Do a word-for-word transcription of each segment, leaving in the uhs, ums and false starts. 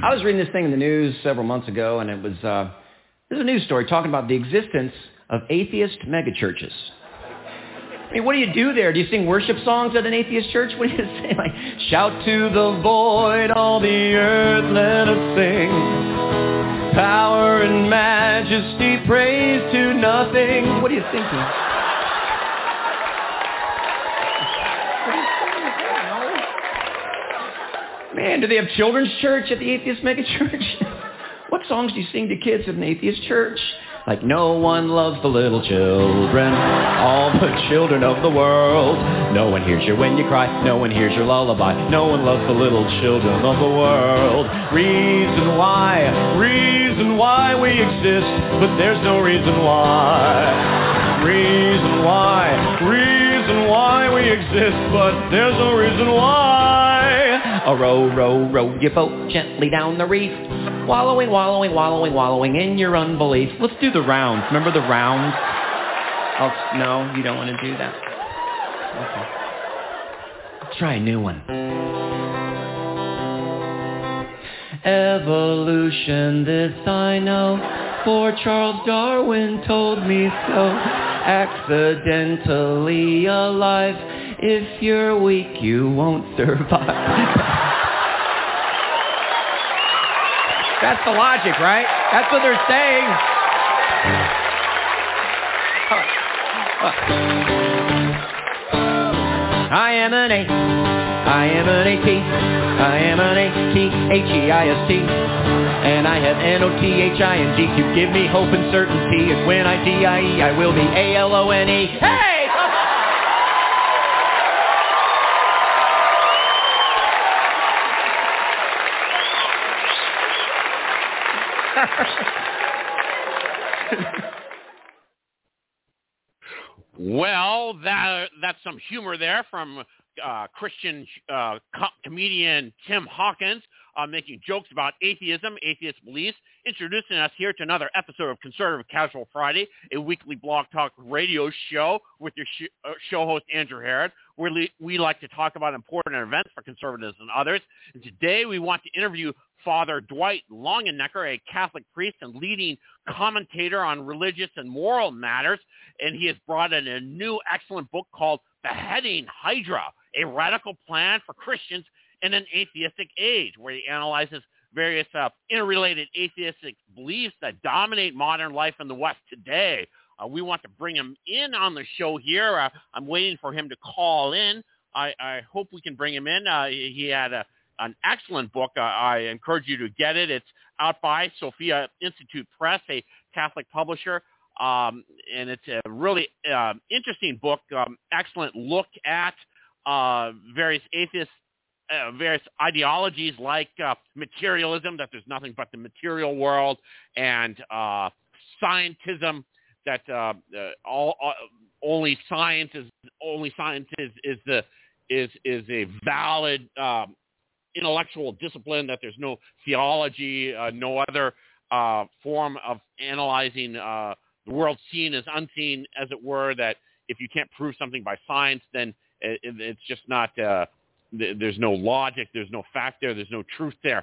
I was reading this thing in the news several months ago, and it was, uh, it was a news story talking about the existence of atheist megachurches. I mean, what do you do there? Do you sing worship songs at an atheist church? What do you say? Like, shout to the void, all the earth, let us sing. Power and majesty, praise to nothing. What do you think? Man, do they have children's church at the atheist megachurch? What songs do you sing to kids at an atheist church? Like, no one loves the little children, all the children of the world. No one hears you when you cry, no one hears your lullaby. No one loves the little children of the world. Reason why, reason why we exist, but there's no reason why. Reason why, reason why we exist, but there's no reason why. A row, row, row your boat gently down the reef. Wallowing, wallowing, wallowing, wallowing in your unbelief. Let's do the rounds. Remember the rounds? Oh, no, you don't want to do that? Okay. Let's try a new one. Evolution, this I know, for Charles Darwin told me so. Accidentally alive, if you're weak, you won't survive. That's the logic, right? That's what they're saying. I am an A. I am an A T. I am an A T H E I S T. And I have N O T H I N G to give me hope and certainty. If when I D I E, I will be A L O N E. Hey! Well, that that's some humor there from uh, Christian uh, co- comedian Tim Hawkins, uh, making jokes about atheism, atheist beliefs, introducing us here to another episode of Conservative Casual Friday, a weekly blog talk radio show with your sh- uh, show host, Andrew Harrod, where we, we like to talk about important events for conservatives and others. And today we want to interview Father Dwight Longenecker, a Catholic priest and leading commentator on religious and moral matters, and he has brought in a new excellent book called Beheading Hydra, a radical plan for Christians in an atheistic age, where he analyzes various uh, interrelated atheistic beliefs that dominate modern life in the West today. Uh, we want to bring him in on the show here. Uh, I'm waiting for him to call in. I, I hope we can bring him in. Uh, he had a An excellent book. Uh, I encourage you to get it. It's out by Sophia Institute Press, a Catholic publisher, um, and it's a really uh, interesting book. Um, excellent look at uh, various atheist, uh, various ideologies like uh, materialism, that there's nothing but the material world, and uh, scientism, that uh, uh, all, uh, only science is only science is, is the is is a valid um, intellectual discipline, that there's no theology, uh, no other uh, form of analyzing uh, the world seen as unseen, as it were, that if you can't prove something by science, then it, it's just not, uh, th- there's no logic, there's no fact there, there's no truth there.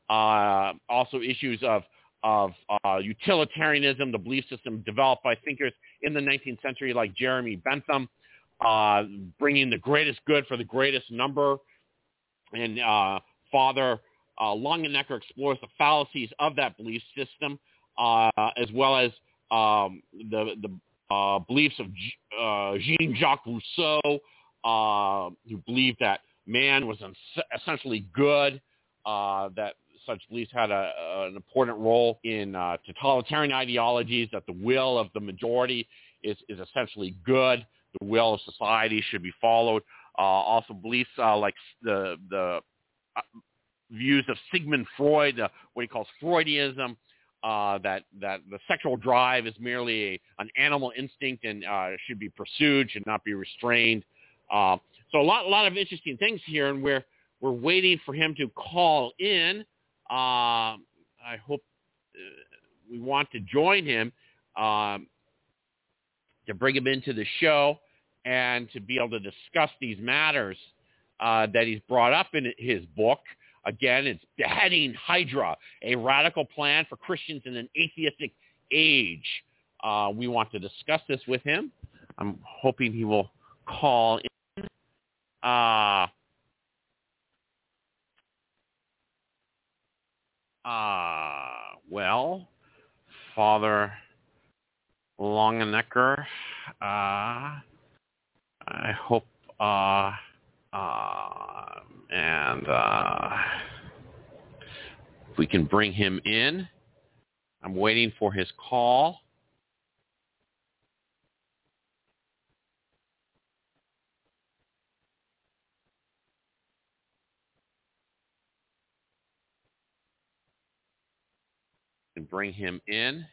Uh, also issues of, of uh, utilitarianism, the belief system developed by thinkers in the nineteenth century like Jeremy Bentham, uh, bringing the greatest good for the greatest number. And uh, Father uh, Longenecker explores the fallacies of that belief system, uh, as well as um, the, the uh, beliefs of uh, Jean-Jacques Rousseau, uh, who believed that man was essentially good, uh, that such beliefs had a, an important role in uh, totalitarian ideologies, that the will of the majority is, is essentially good, the will of society should be followed. Uh, also beliefs uh, like the the uh, views of Sigmund Freud, uh, what he calls Freudianism, uh, that that the sexual drive is merely a, an animal instinct and uh, should be pursued, should not be restrained. Uh, so a lot a lot of interesting things here, and we're we're waiting for him to call in. Uh, I hope uh, we want to join him um, to bring him into the show, and to be able to discuss these matters uh, that he's brought up in his book. Again, it's Beheading Hydra, a radical plan for Christians in an atheistic age. Uh, we want to discuss this with him. I'm hoping he will call in. Uh, uh, well, Father Longenecker, uh, I hope, uh, uh, and uh, if we can bring him in. I'm waiting for his call. And bring him in.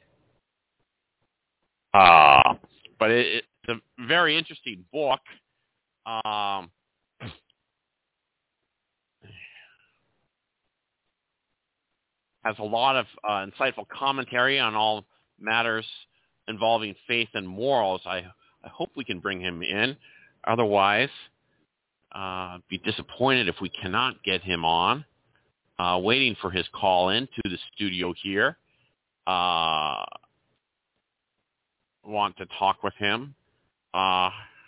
Uh, but it, it's a very interesting book. Um, has a lot of uh, insightful commentary on all matters involving faith and morals. I, I hope we can bring him in. Otherwise, uh, be disappointed if we cannot get him on. Uh, waiting for his call in to the studio here. Uh, want to talk with him. Uh,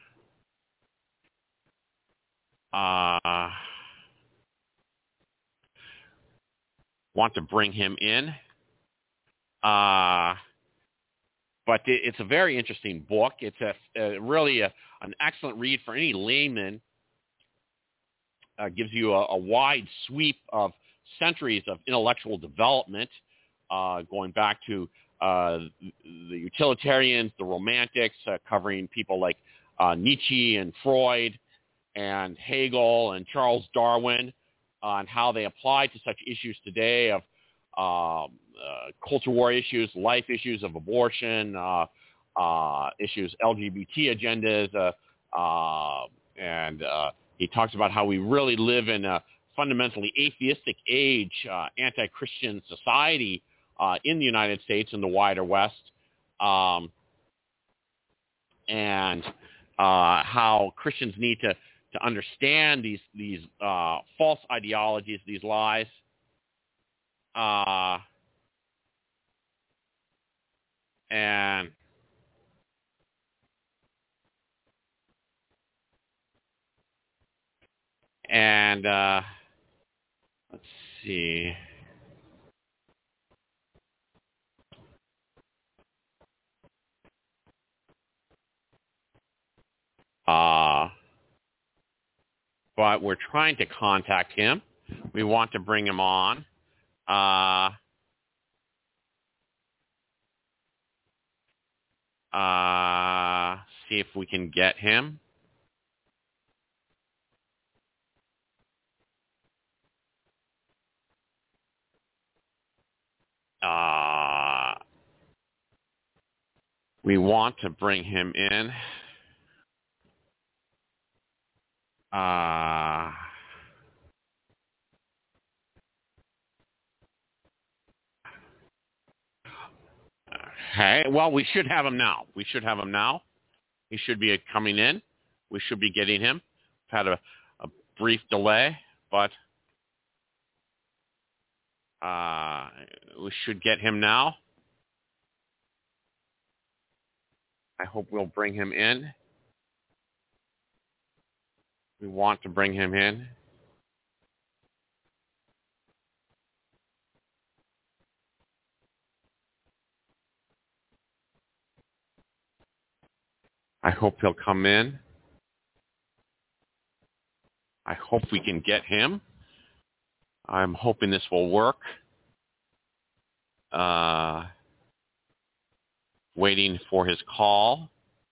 uh, want to bring him in. Uh, but it, it's a very interesting book. It's a, a really a, an excellent read for any layman. Uh, gives you a, a wide sweep of centuries of intellectual development, uh, going back to uh, the utilitarians, the romantics, uh, covering people like uh, Nietzsche and Freud and Hegel and Charles Darwin, uh, and how they apply to such issues today of uh, uh, culture war issues, life issues of abortion, uh, uh, issues, L G B T agendas, uh, uh, and uh, he talks about how we really live in a fundamentally atheistic age, uh, anti-Christian society uh, in the United States and the wider West, um, and uh, how Christians need to, to understand these these uh, false ideologies, these lies. Uh, and and uh, let's see. Uh, but we're trying to contact him. We want to bring him on. Uh, uh, see if we can get him. Uh, we want to bring him in. Uh, okay. Well, we should have him now. We should have him now. He should be coming in. We should be getting him. We've had a, a brief delay, but uh, we should get him now. I hope we'll bring him in. We want to bring him in. I hope he'll come in. I hope we can get him. I'm hoping this will work. Uh, waiting for his call.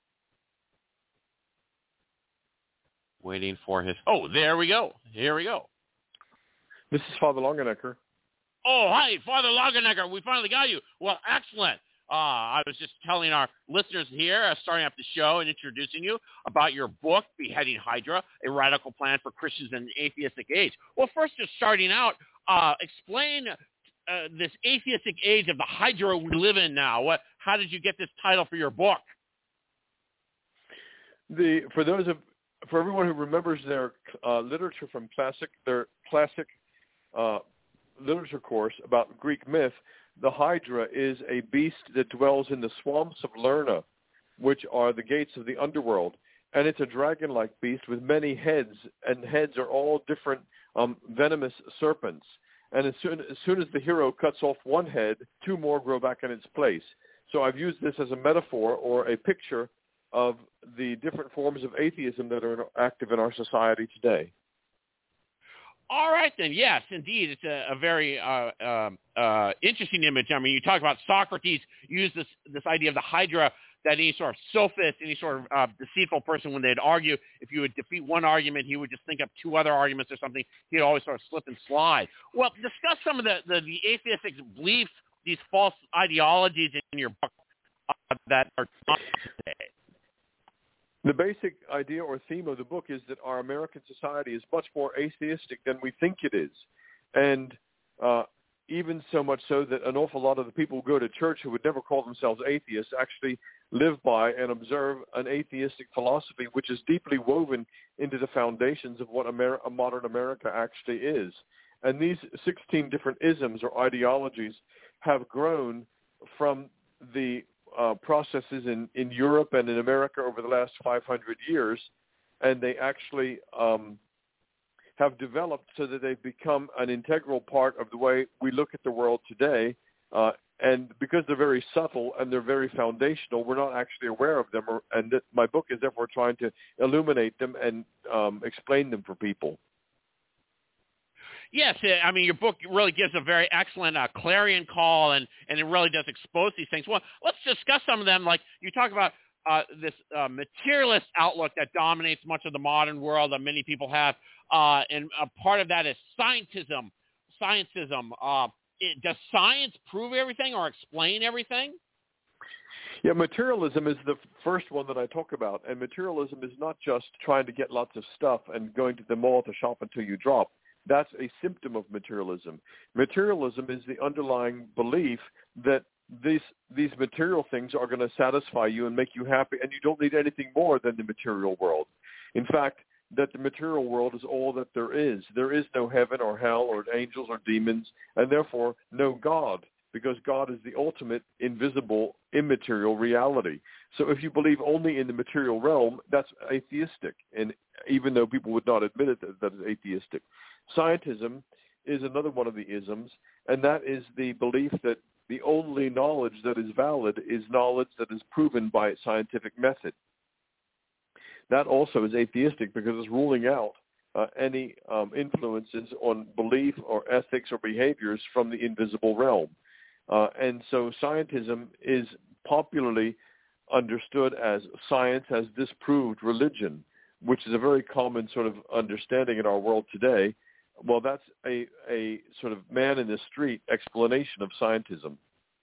Waiting for his... Oh, there we go. Here we go. This is Father Longenecker. Oh, hi, Father Longenecker. We finally got you. Well, excellent. Uh, I was just telling our listeners here, uh, starting up the show and introducing you about your book, Beheading Hydra, A Radical Plan for Christians in an Atheistic Age. Well, first, just starting out, uh, explain uh, this atheistic age of the Hydra we live in now. What? How did you get this title for your book? The for those of for everyone who remembers their uh, literature from classic their classic uh, literature course about Greek myth, the Hydra is a beast that dwells in the swamps of Lerna, which are the gates of the underworld. And it's a dragon-like beast with many heads, and heads are all different um, venomous serpents. And as soon, as soon as the hero cuts off one head, two more grow back in its place. So I've used this as a metaphor or a picture of the different forms of atheism that are active in our society today. All right, then. Yes, indeed. It's a, a very uh, uh, uh, interesting image. I mean, you talk about Socrates used this, this idea of the Hydra, that any sort of sophist, any sort of uh, deceitful person, when they'd argue, if you would defeat one argument, he would just think up two other arguments or something. He'd always sort of slip and slide. Well, discuss some of the, the, the atheistic beliefs, these false ideologies in your book uh, that are not today. The basic idea or theme of the book is that our American society is much more atheistic than we think it is. And uh, even so much so that an awful lot of the people who go to church who would never call themselves atheists actually live by and observe an atheistic philosophy, which is deeply woven into the foundations of what Amer- a modern America actually is. And these sixteen different isms or ideologies have grown from the Uh, processes in, in Europe and in America over the last five hundred years, and they actually um, have developed so that they've become an integral part of the way we look at the world today. Uh, and because they're very subtle and they're very foundational, we're not actually aware of them. Or, and that my book is therefore trying to illuminate them and um, explain them for people. Yes, I mean, your book really gives a very excellent uh, clarion call, and, and it really does expose these things. Well, let's discuss some of them. Like you talk about uh, this uh, materialist outlook that dominates much of the modern world that many people have, uh, and a part of that is scientism. Scientism. Uh, it, does science prove everything or explain everything? Yeah, materialism is the first one that I talk about, and materialism is not just trying to get lots of stuff and going to the mall to shop until you drop. That's a symptom of materialism. Materialism is the underlying belief that these these material things are going to satisfy you and make you happy, and you don't need anything more than the material world. In fact, that the material world is all that there is. There is no heaven or hell or angels or demons, and therefore no God, because God is the ultimate invisible, immaterial reality. So if you believe only in the material realm, that's atheistic, and even though people would not admit it, that, that is atheistic. Scientism is another one of the isms, and that is the belief that the only knowledge that is valid is knowledge that is proven by scientific method. That also is atheistic because it's ruling out uh, any um, influences on belief or ethics or behaviors from the invisible realm. Uh, and so scientism is popularly understood as science has disproved religion, which is a very common sort of understanding in our world today. Well, that's a, a sort of man in the street explanation of scientism.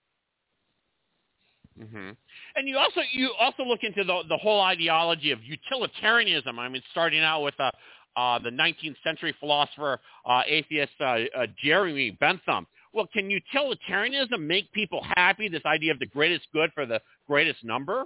Mm-hmm. And you also you also look into the the whole ideology of utilitarianism. I mean, starting out with uh, uh, the nineteenth century philosopher, uh, atheist uh, uh, Jeremy Bentham. Well, can utilitarianism make people happy? This idea of the greatest good for the greatest number?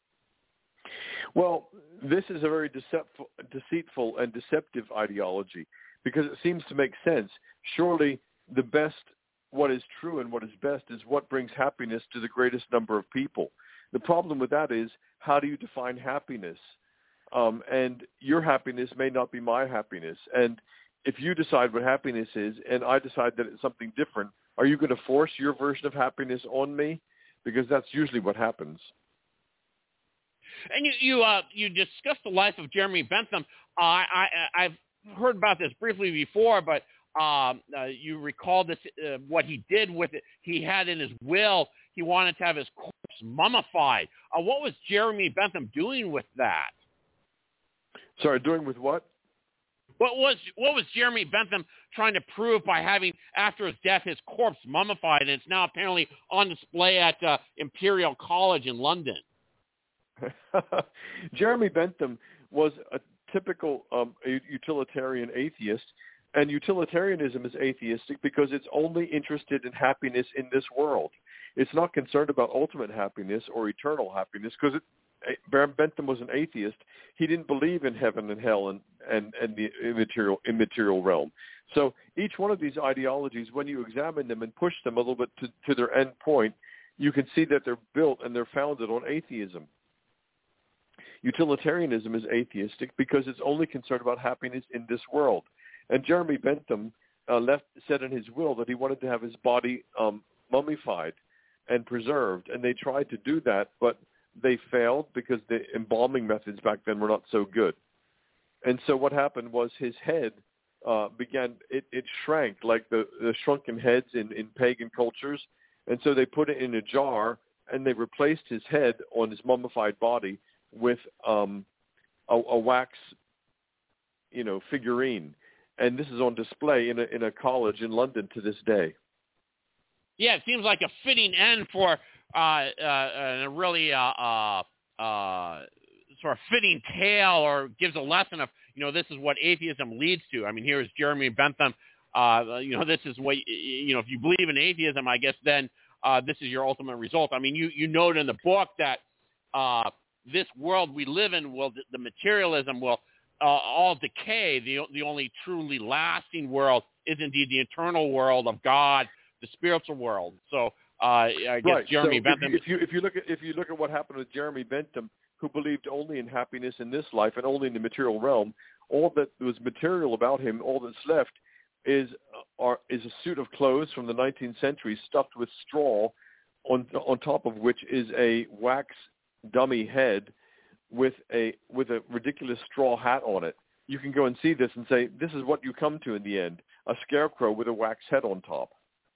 Well, this is a very deceitful, deceitful and deceptive ideology, because it seems to make sense. Surely the best, what is true and what is best is what brings happiness to the greatest number of people. The problem with that is, how do you define happiness? Um, and your happiness may not be my happiness. And if you decide what happiness is and I decide that it's something different, are you going to force your version of happiness on me? Because that's usually what happens. And you you uh, you discussed the life of Jeremy Bentham. Uh, I, I I've heard about this briefly before, but um, uh, you recall this uh, what he did with it. He had in his will he wanted to have his corpse mummified. Uh, what was Jeremy Bentham doing with that? Sorry, doing with what? What was what was Jeremy Bentham trying to prove by having, after his death, his corpse mummified, and it's now apparently on display at uh, Imperial College in London? Jeremy Bentham was a typical um, utilitarian atheist, and utilitarianism is atheistic because it's only interested in happiness in this world. It's not concerned about ultimate happiness or eternal happiness, because Bentham was an atheist. He didn't believe in heaven and hell and, and, and the immaterial immaterial realm. So each one of these ideologies, when you examine them and push them a little bit to, to their end point, you can see that they're built and they're founded on atheism. Utilitarianism is atheistic because it's only concerned about happiness in this world. And Jeremy Bentham uh, left said in his will that he wanted to have his body um, mummified and preserved, and they tried to do that, but they failed because the embalming methods back then were not so good. And so what happened was his head uh, began, it, it shrank like the, the shrunken heads in, in pagan cultures, and so they put it in a jar, and they replaced his head on his mummified body with um, a, a wax, you know, figurine. And this is on display in a, in a college in London to this day. Yeah, it seems like a fitting end for uh, uh, a really uh, uh, uh, sort of fitting tale, or gives a lesson of, you know, this is what atheism leads to. I mean, here is Jeremy Bentham. Uh, you know, this is what, you know, if you believe in atheism, I guess then uh, this is your ultimate result. I mean, you, you note in the book that uh, this world we live in will, the materialism will uh, all decay. The, the only truly lasting world is indeed the eternal world of God, the spiritual world. So uh, I guess right. Jeremy so Bentham. If you, if you look at if you look at what happened with Jeremy Bentham, who believed only in happiness in this life and only in the material realm, all that was material about him, all that's left is uh, are, is a suit of clothes from the nineteenth century stuffed with straw, on on top of which is a wax dummy head with a with a ridiculous straw hat on it. You can go and see this and say, this is what you come to in the end: a scarecrow with a wax head on top.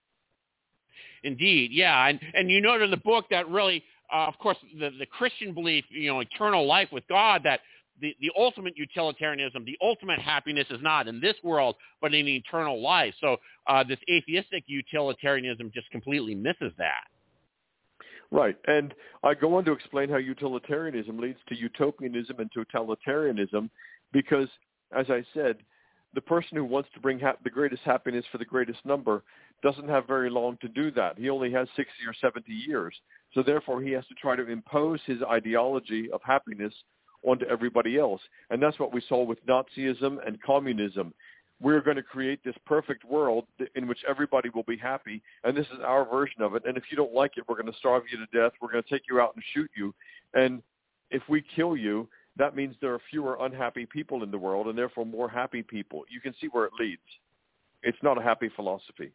Indeed, yeah, and and you note in the book that really, uh, of course, the the Christian belief, you know, eternal life with God, that the the ultimate utilitarianism, the ultimate happiness is not in this world, but in eternal life. So uh, this atheistic utilitarianism just completely misses that. Right, and I go on to explain how utilitarianism leads to utopianism and totalitarianism, because, as I said, the person who wants to bring ha- the greatest happiness for the greatest number doesn't have very long to do that. He only has sixty or seventy years. So therefore, he has to try to impose his ideology of happiness onto everybody else. And that's what we saw with Nazism and communism. We're going to create this perfect world in which everybody will be happy, and this is our version of it. And if you don't like it, we're going to starve you to death. We're going to take you out and shoot you. And if we kill you, that means there are fewer unhappy people in the world, and therefore more happy people. You can see where it leads. It's not a happy philosophy.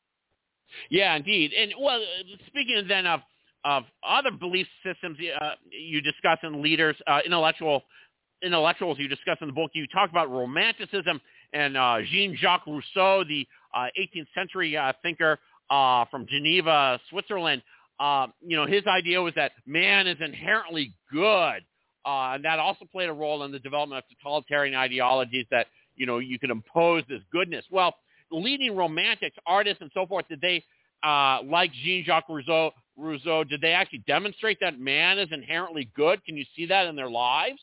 Yeah, indeed. And, well, speaking then of of other belief systems uh, you discuss in leaders, uh, intellectual intellectuals you discuss in the book, you talk about Romanticism and uh, Jean-Jacques Rousseau, the uh, eighteenth century uh, thinker uh, from Geneva, Switzerland. Uh, you know, his idea was that man is inherently good, uh, and that also played a role in the development of totalitarian ideologies, that, you know, you can impose this goodness. Well, leading romantics, artists, and so forth, did they, uh, like Jean-Jacques Rousseau, Rousseau, did they actually demonstrate that man is inherently good? Can you see that in their lives?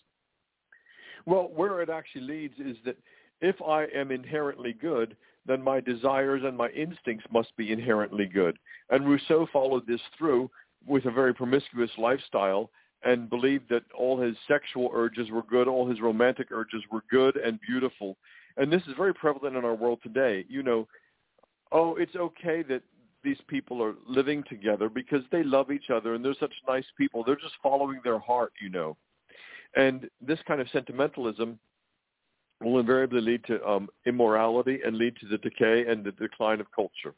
Well, where it actually leads is that if I am inherently good, then my desires and my instincts must be inherently good. And Rousseau followed this through with a very promiscuous lifestyle and believed that all his sexual urges were good, all his romantic urges were good and beautiful. And this is very prevalent in our world today. You know, oh, it's okay that these people are living together because they love each other and they're such nice people. They're just following their heart, you know. And this kind of sentimentalism will invariably lead to um, immorality and lead to the decay and the decline of culture.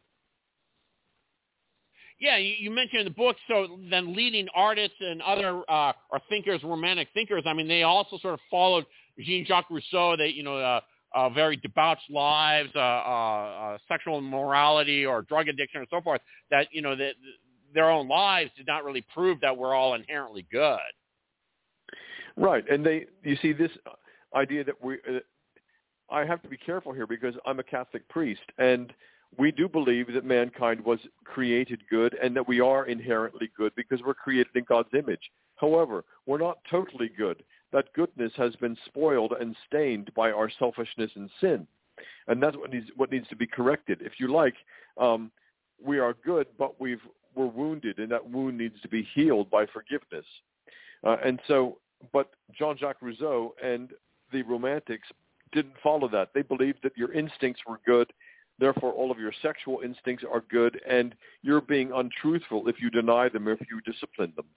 Yeah, you, you mentioned in the book, so then leading artists and other uh, or thinkers, romantic thinkers, I mean, they also sort of followed Jean-Jacques Rousseau. They, you know, uh, uh, very debauched lives, uh, uh, uh, sexual immorality or drug addiction and so forth, that, you know, that their own lives did not really prove that we're all inherently good. Right, and they, you see, this idea that we, uh, I have to be careful here because I'm a Catholic priest, and we do believe that mankind was created good and that we are inherently good because we're created in God's image. However, we're not totally good. That goodness has been spoiled and stained by our selfishness and sin, and that's what needs what needs to be corrected. If you like, um, we are good, but we've we're wounded, and that wound needs to be healed by forgiveness. Uh, and so, but Jean-Jacques Rousseau and the Romantics didn't follow that. They believed that your instincts were good, therefore all of your sexual instincts are good, and you're being untruthful if you deny them or if you discipline them.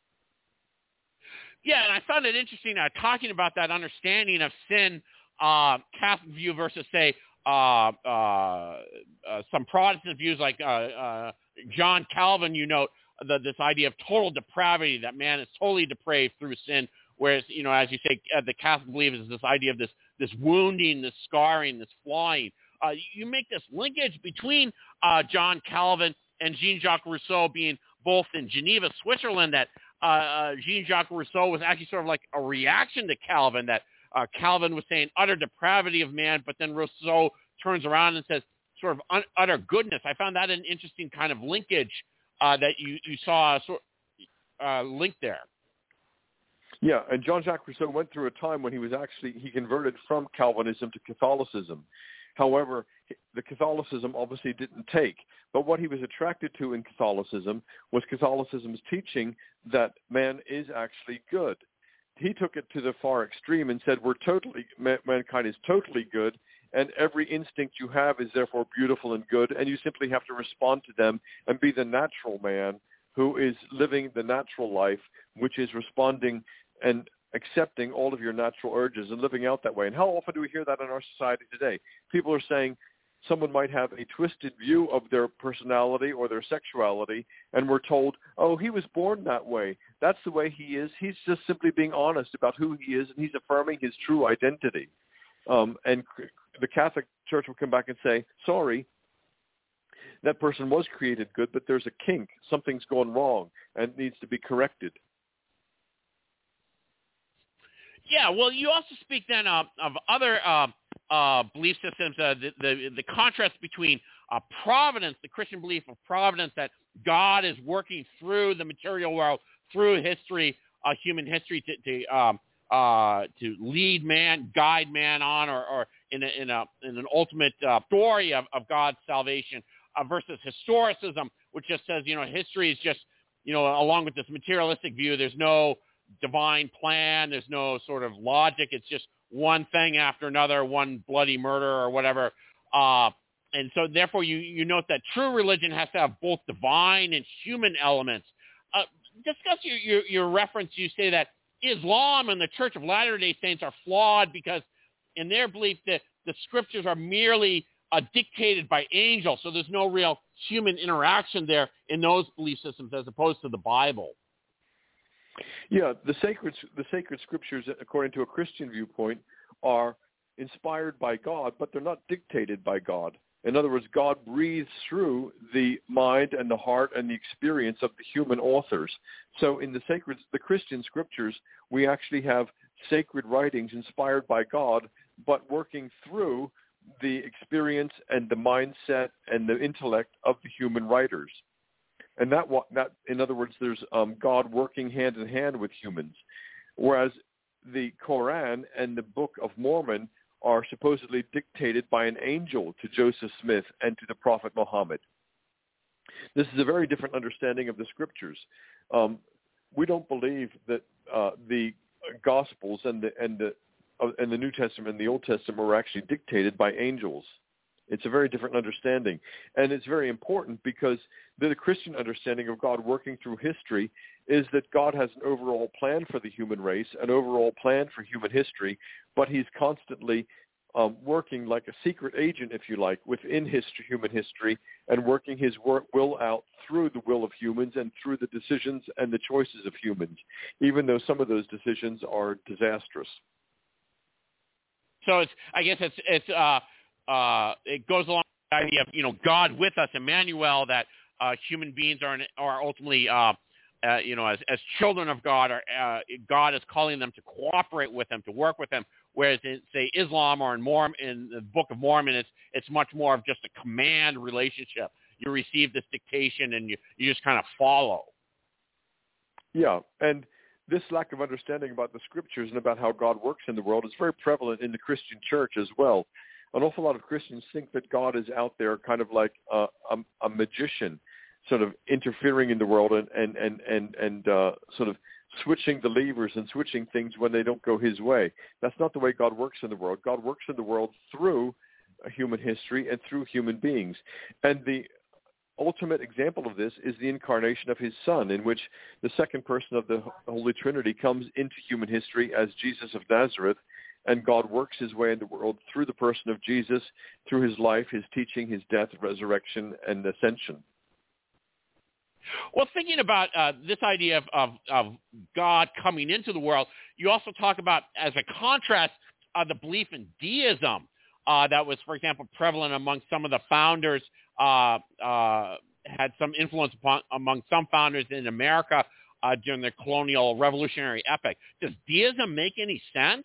Yeah, and I found it interesting uh, talking about that understanding of sin, uh, Catholic view versus, say, uh, uh, uh, some Protestant views like uh, uh, John Calvin, you note, the, this idea of total depravity, that man is totally depraved through sin, whereas, you know, as you say, uh, the Catholic belief is this idea of this, this wounding, this scarring, this flying. Uh, you make this linkage between uh, John Calvin and Jean-Jacques Rousseau being both in Geneva, Switzerland, that uh, uh, Jean-Jacques Rousseau was actually sort of like a reaction to Calvin, that uh, Calvin was saying utter depravity of man, but then Rousseau turns around and says sort of un- utter goodness. I found that an interesting kind of linkage uh, that you, you saw sort uh, linked there. Yeah, and Jean-Jacques Rousseau went through a time when he was actually, he converted from Calvinism to Catholicism. However, the Catholicism obviously didn't take. But what he was attracted to in Catholicism was Catholicism's teaching that man is actually good. He took it to the far extreme and said we're totally, mankind is totally good, and every instinct you have is therefore beautiful and good, and you simply have to respond to them and be the natural man who is living the natural life, which is responding and accepting all of your natural urges and living out that way. And how often do we hear that in our society today? People are saying someone might have a twisted view of their personality or their sexuality, and we're told, oh, he was born that way. That's the way he is. He's just simply being honest about who he is, and he's affirming his true identity. Um, and the Catholic Church will come back and say, sorry, that person was created good, but there's a kink. Something's gone wrong and needs to be corrected. Yeah, well, you also speak then uh, of other uh, uh, belief systems, uh, the, the the contrast between uh, providence, the Christian belief of providence, that God is working through the material world, through history, uh, human history, to to, um, uh, to lead man, guide man on, or, or in, a, in, a, in an ultimate uh, story of, of God's salvation, uh, versus historicism, which just says, you know, history is just, you know, along with this materialistic view, there's no divine plan, there's no sort of logic, it's just one thing after another, one bloody murder or whatever, uh, and so therefore you, you note that true religion has to have both divine and human elements. Uh, discuss your, your, your reference. You say that Islam and the Church of Latter-day Saints are flawed because in their belief that the scriptures are merely uh, dictated by angels, so there's no real human interaction there in those belief systems as opposed to the Bible. Yeah, the sacred the sacred scriptures, according to a Christian viewpoint, are inspired by God, but they're not dictated by God. In other words, God breathes through the mind and the heart and the experience of the human authors. So in the sacred, the Christian scriptures, we actually have sacred writings inspired by God, but working through the experience and the mindset and the intellect of the human writers. And that, that, in other words, there's um, God working hand in hand with humans, whereas the Quran and the Book of Mormon are supposedly dictated by an angel to Joseph Smith and to the Prophet Muhammad. This is a very different understanding of the scriptures. Um, we don't believe that uh, the Gospels and the and the uh, and the New Testament and the Old Testament were actually dictated by angels. It's a very different understanding, and it's very important because the Christian understanding of God working through history is that God has an overall plan for the human race, an overall plan for human history, but he's constantly um, working like a secret agent, if you like, within history, human history, and working his work, will out through the will of humans and through the decisions and the choices of humans, even though some of those decisions are disastrous. So it's, I guess it's, it's, uh, Uh, it goes along with the idea of, you know, God with us, Emmanuel, that uh, human beings are are ultimately, uh, uh, you know, as, as children of God, are, uh, God is calling them to cooperate with him, to work with him, whereas in, say, Islam or in, Mormon, in the Book of Mormon, it's, it's much more of just a command relationship. You receive this dictation and you, you just kind of follow. Yeah, and this lack of understanding about the scriptures and about how God works in the world is very prevalent in the Christian church as well. An awful lot of Christians think that God is out there kind of like a, a, a magician, sort of interfering in the world and, and, and, and, and uh, sort of switching the levers and switching things when they don't go his way. That's not the way God works in the world. God works in the world through human history and through human beings. And the ultimate example of this is the incarnation of his Son, in which the second person of the Holy Trinity comes into human history as Jesus of Nazareth, and God works his way in the world through the person of Jesus, through his life, his teaching, his death, resurrection, and ascension. Well, thinking about uh, this idea of, of, of God coming into the world, you also talk about, as a contrast, uh, the belief in deism uh, that was, for example, prevalent among some of the founders, uh, uh, had some influence upon, among some founders in America uh, during the colonial revolutionary epoch. Does deism make any sense?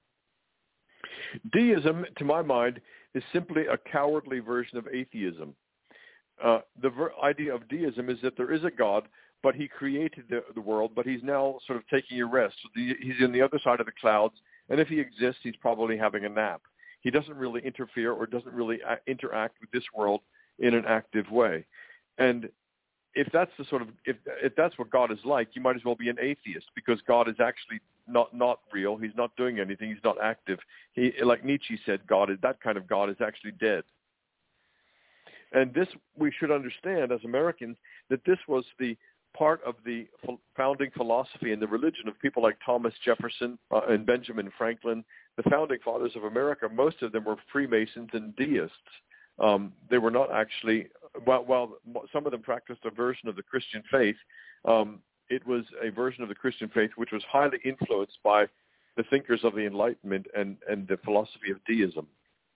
Deism, to my mind, is simply a cowardly version of atheism. Uh, the ver- idea of deism is that there is a God, but he created the, the world, but he's now sort of taking a rest. So the, he's in the other side of the clouds, and if he exists, he's probably having a nap. He doesn't really interfere or doesn't really a- interact with this world in an active way. And if that's the sort of if if that's what God is like, you might as well be an atheist, because God is actually not not real. He's not doing anything. He's not active. He, like Nietzsche said, God is that kind of God is actually dead. And this, we should understand as Americans, that this was the part of the founding philosophy and the religion of people like Thomas Jefferson uh, and Benjamin Franklin. The founding fathers of America, most of them were Freemasons and deists. Um, they were not actually, while, while some of them practiced a version of the Christian faith, um, it was a version of the Christian faith which was highly influenced by the thinkers of the Enlightenment and, and the philosophy of deism.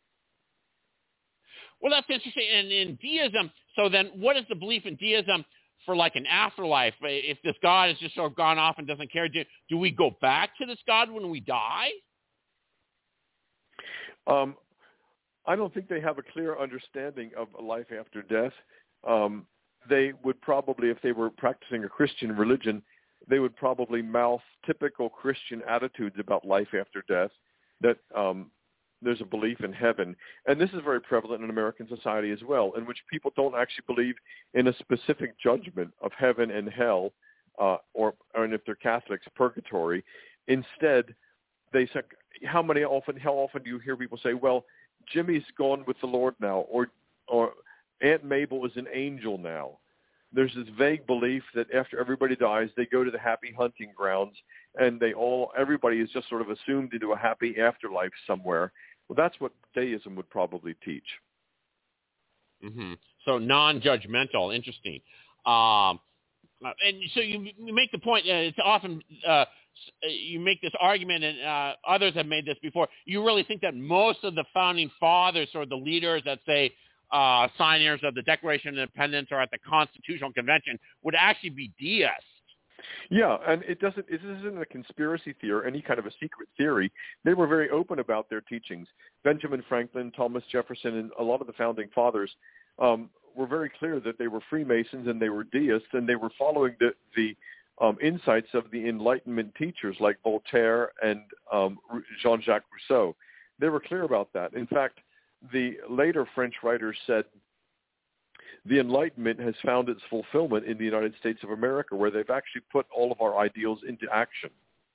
Well, that's interesting. And in deism, so then what is the belief in deism for like an afterlife? If this God has just sort of gone off and doesn't care, do, do we go back to this God when we die? Um, I don't think they have a clear understanding of a life after death. Um, they would probably, if they were practicing a Christian religion, they would probably mouth typical Christian attitudes about life after death, that um, there's a belief in heaven. And this is very prevalent in American society as well, in which people don't actually believe in a specific judgment of heaven and hell, uh, or, or and if they're Catholics, purgatory. Instead, they say, how many often, how often do you hear people say, well, Jimmy's gone with the Lord now, or or Aunt Mabel is an angel now. There's this vague belief that after everybody dies, they go to the happy hunting grounds, and they all, everybody is just sort of assumed into a happy afterlife somewhere. Well, that's what deism would probably teach. Mm-hmm. So non-judgmental, interesting. Um, and so you, you make the point, uh, it's often, uh, you make this argument, and uh, others have made this before, you really think that most of the founding fathers, or the leaders that say, uh, signers of the Declaration of Independence or at the Constitutional Convention, would actually be deists. Yeah, and it doesn't. It isn't a conspiracy theory, any kind of a secret theory. They were very open about their teachings. Benjamin Franklin, Thomas Jefferson, and a lot of the founding fathers um, were very clear that they were Freemasons and they were deists, and they were following the the um, insights of the Enlightenment teachers like Voltaire and um, Jean-Jacques Rousseau. They were clear about that. In fact, the later French writers said the Enlightenment has found its fulfillment in the United States of America, where they've actually put all of our ideals into action.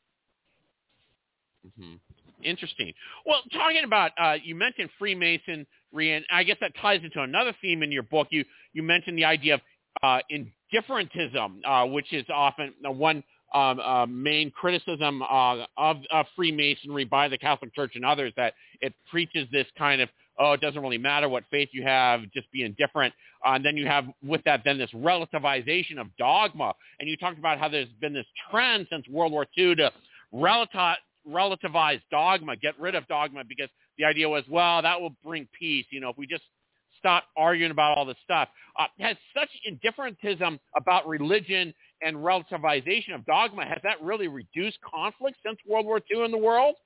Mm-hmm. Interesting. Well, talking about, uh, you mentioned Freemasonry, and I guess that ties into another theme in your book. You you mentioned the idea of uh, indifferentism, uh, which is often uh, one um, uh, main criticism uh, of, of Freemasonry by the Catholic Church and others, that it preaches this kind of, oh, it doesn't really matter what faith you have, just be indifferent. Uh, and then you have with that then this relativization of dogma. And you talked about how there's been this trend since World War Two to relati- relativize dogma, get rid of dogma, because the idea was, well, that will bring peace. You know, if we just stop arguing about all this stuff. Uh, has such indifferentism about religion and relativization of dogma, has that really reduced conflict since World War Two in the world?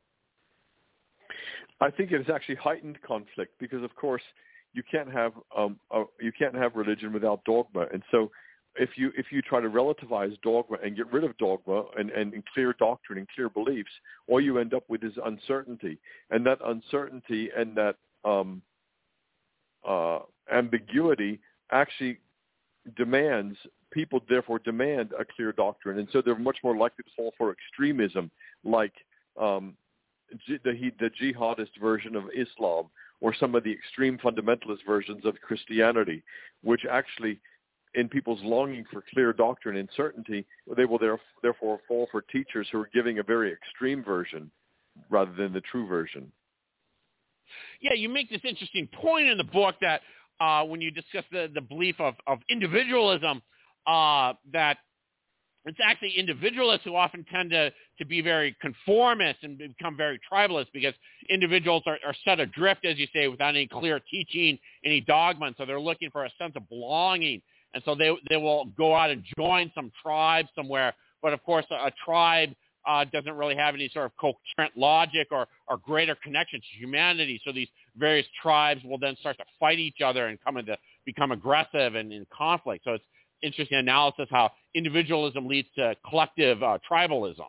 I think it has actually heightened conflict, because, of course, you can't have um, uh, you can't have religion without dogma, and so if you if you try to relativize dogma and get rid of dogma and, and, and clear doctrine and clear beliefs, all you end up with is uncertainty, and that uncertainty and that um, uh, ambiguity actually demands people therefore demand a clear doctrine, and so they're much more likely to fall for extremism, like um, the, the jihadist version of Islam, or some of the extreme fundamentalist versions of Christianity, which actually, in people's longing for clear doctrine and certainty, they will therefore fall for teachers who are giving a very extreme version rather than the true version. Yeah, you make this interesting point in the book that uh, when you discuss the, the belief of, of individualism, uh, that it's actually individualists who often tend to, to be very conformist and become very tribalist, because individuals are, are set adrift, as you say, without any clear teaching, any dogma, and so they're looking for a sense of belonging. And so they they will go out and join some tribe somewhere. But, of course, a, a tribe uh, doesn't really have any sort of coherent logic or, or greater connection to humanity. So these various tribes will then start to fight each other and come into become aggressive and in conflict. So it's interesting analysis how individualism leads to collective uh, tribalism.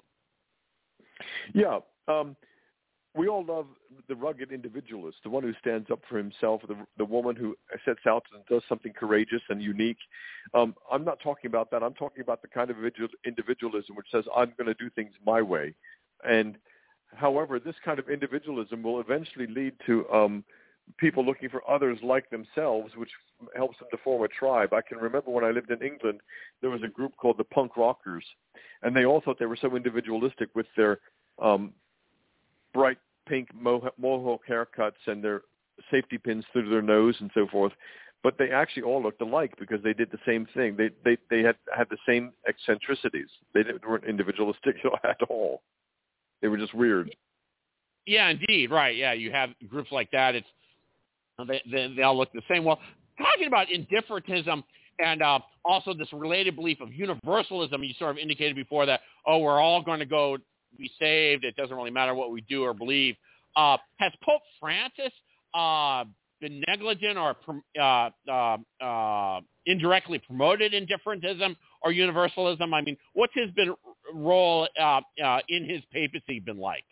Yeah. Um, we all love the rugged individualist, the one who stands up for himself, the, the woman who sets out and does something courageous and unique. Um, I'm not talking about that. I'm talking about the kind of individualism which says, I'm going to do things my way. And however, this kind of individualism will eventually lead to um, people looking for others like themselves, which helps them to form a tribe. I can remember when I lived in England, there was a group called the Punk Rockers, and they all thought they were so individualistic with their um, bright pink mo- mohawk haircuts and their safety pins through their nose and so forth. But they actually all looked alike because they did the same thing. They they they had had the same eccentricities. They didn't, weren't individualistic at all. They were just weird. Yeah, indeed. Right. Yeah, you have groups like that. It's they they, they all look the same. Well, talking about indifferentism and uh, also this related belief of universalism, you sort of indicated before that, oh, we're all going to go be saved. It doesn't really matter what we do or believe. Uh, has Pope Francis uh, been negligent or uh, uh, uh, indirectly promoted indifferentism or universalism? I mean, what's his been role uh, uh, in his papacy been like?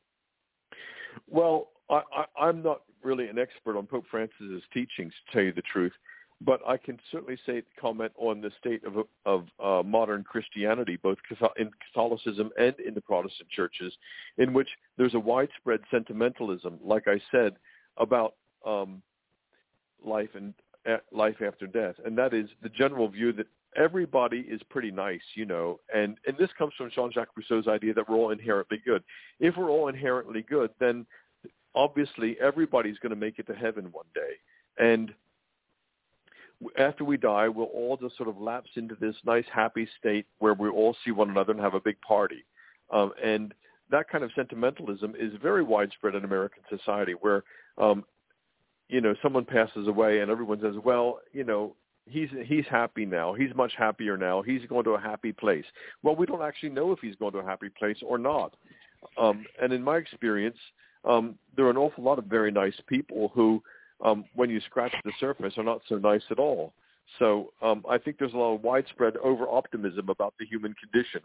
Well, I, I, I'm not really an expert on Pope Francis's teachings, to tell you the truth, but I can certainly say comment on the state of of uh, modern Christianity, both in Catholicism and in the Protestant churches, in which there's a widespread sentimentalism, like I said, about um, life and uh, life after death, and that is the general view that everybody is pretty nice, you know, and, and this comes from Jean-Jacques Rousseau's idea that we're all inherently good. If we're all inherently good, then obviously everybody's going to make it to heaven one day, and after we die, we'll all just sort of lapse into this nice, happy state where we all see one another and have a big party. Um, and that kind of sentimentalism is very widespread in American society, where, um, you know, someone passes away and everyone says, well, you know, he's he's happy now. He's much happier now. He's going to a happy place. Well, we don't actually know if he's going to a happy place or not. Um, and in my experience, um, there are an awful lot of very nice people who, Um, when you scratch the surface, are not so nice at all. So um, I think there's a lot of widespread over-optimism about the human condition.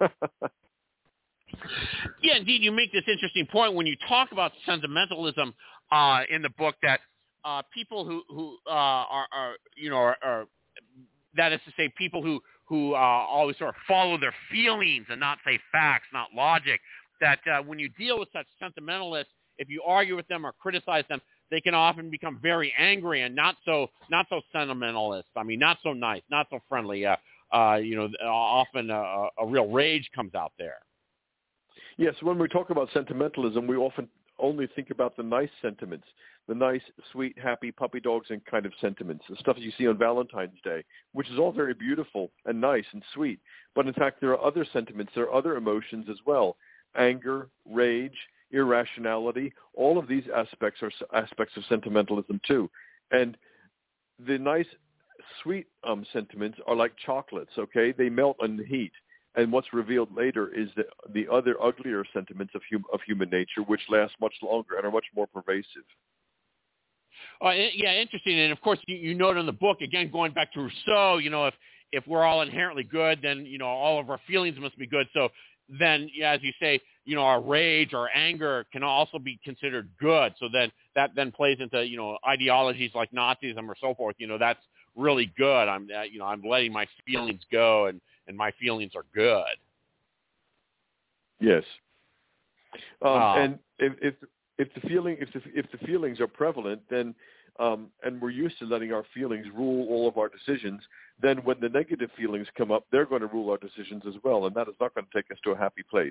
Yeah, indeed. You make this interesting point when you talk about sentimentalism uh, in the book, that uh, people who, who uh, are, are, you know, are, are, that is to say, people who, who uh, always sort of follow their feelings and not say facts, not logic, that uh, when you deal with such sentimentalists, if you argue with them or criticize them, they can often become very angry and not so not so sentimentalist. I mean, not so nice, not so friendly. Uh, uh, you know, often a, a real rage comes out there. Yes, when we talk about sentimentalism, we often only think about the nice sentiments, the nice, sweet, happy puppy dogs and kind of sentiments, the stuff you see on Valentine's Day, which is all very beautiful and nice and sweet. But in fact, there are other sentiments, there are other emotions as well: anger, rage, irrationality. All of these aspects are aspects of sentimentalism too. And the nice, sweet um, sentiments are like chocolates, okay? They melt in the heat. And what's revealed later is the, the other uglier sentiments of, hum, of human nature, which last much longer and are much more pervasive. Uh, yeah, interesting. And, of course, you, you note in the book, again, going back to Rousseau, you know, if, if we're all inherently good, then, you know, all of our feelings must be good. So then, yeah, as you say, you know, our rage or anger can also be considered good. So then that then plays into, you know, ideologies like Nazism or so forth. You know, that's really good. I'm, uh, you know, I'm letting my feelings go, and, and my feelings are good. Yes. Um, Uh, and if, if if the feeling if the if the feelings are prevalent, then um, and we're used to letting our feelings rule all of our decisions, then when the negative feelings come up, they're going to rule our decisions as well, and that is not going to take us to a happy place.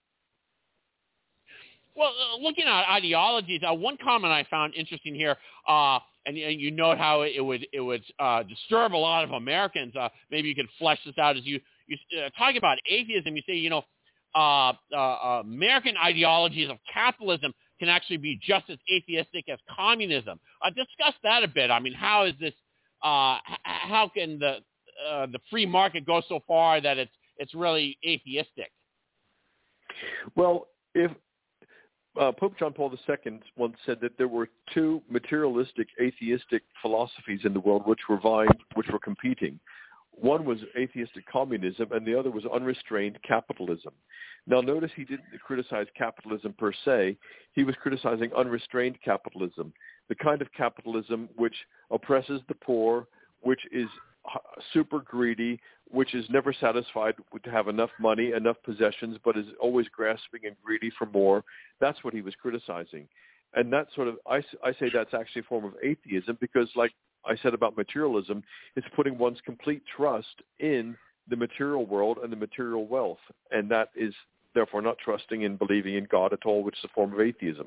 Well, uh, looking at ideologies, uh, one comment I found interesting here, uh, and, and you note how it would it would uh, disturb a lot of Americans. Uh, maybe you could flesh this out as you you uh, talking about atheism. You say, you know, uh, uh, uh, American ideologies of capitalism can actually be just as atheistic as communism. Uh, discuss that a bit. I mean, how is this? Uh, h- how can the uh, the free market go so far that it's it's really atheistic? Well, if Uh, Pope John Paul the Second once said that there were two materialistic, atheistic philosophies in the world which were vying, which were competing. One was atheistic communism, and the other was unrestrained capitalism. Now, notice he didn't criticize capitalism per se. He was criticizing unrestrained capitalism, the kind of capitalism which oppresses the poor, which is super greedy, which is never satisfied to have enough money, enough possessions, but is always grasping and greedy for more. That's what he was criticizing. And that sort of, I, I say that's actually a form of atheism because, like I said about materialism, it's putting one's complete trust in the material world and the material wealth. And that is therefore not trusting and believing in God at all, which is a form of atheism.